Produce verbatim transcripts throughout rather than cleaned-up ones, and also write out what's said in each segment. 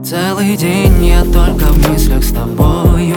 Целый день я только в мыслях с тобою.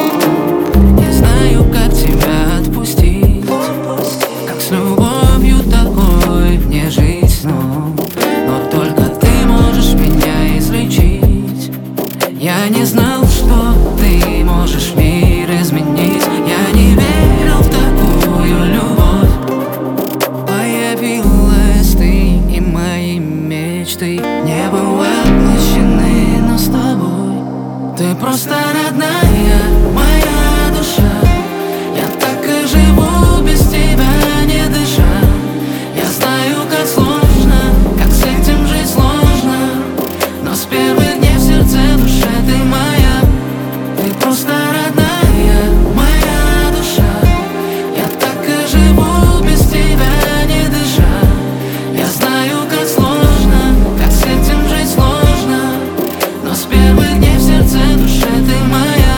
Не знаю, как тебя отпустить, как с любовью такой мне жить снова. Но только ты можешь меня излечить. Я не знал, что ты можешь мир изменить. Я не верил в такую любовь. Появилась ты, и мои мечты не были воплощены, но с тобой. Ты просто родная, моя душа. Я так и живу без тебя, не дыша. Я знаю, как сложно, как с этим жить сложно, но с первых дней в сердце, душе ты моя. Ты просто родная, моя душа. Я так и живу без тебя, не дыша. Я знаю, как сложно, как с этим жить сложно, но с первых дней в сердце, душе ты моя.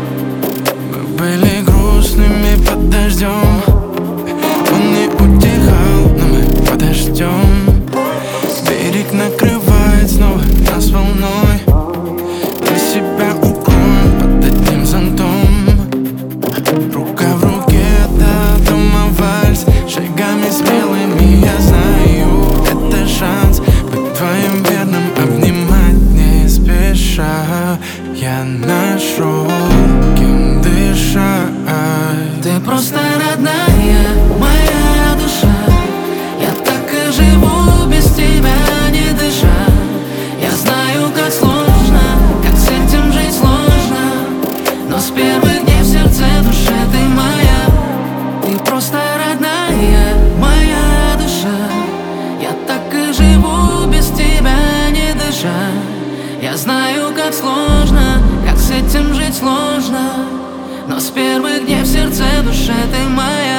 Мы были грустными под дождем, он не утихал, но мы подождем. Берег накрывает снова нас волной, мы себя укроем под одним зонтом. Рука в руке до дома вальс, шагами смелыми, я знаю, это шанс быть твоим верным, обнимать не спеша. Я нашел, кем дышать. Ты просто родная, моя душа. Я так и живу без тебя, не дыша. Я знаю, как сложно, как с этим жить сложно, но с первых дней в сердце, душе ты моя. Ты просто родная, моя душа. Я так и живу без тебя, не дыша. Я знаю, как сложно, как с этим жить сложно, но с первых дней в сердце, душе ты моя.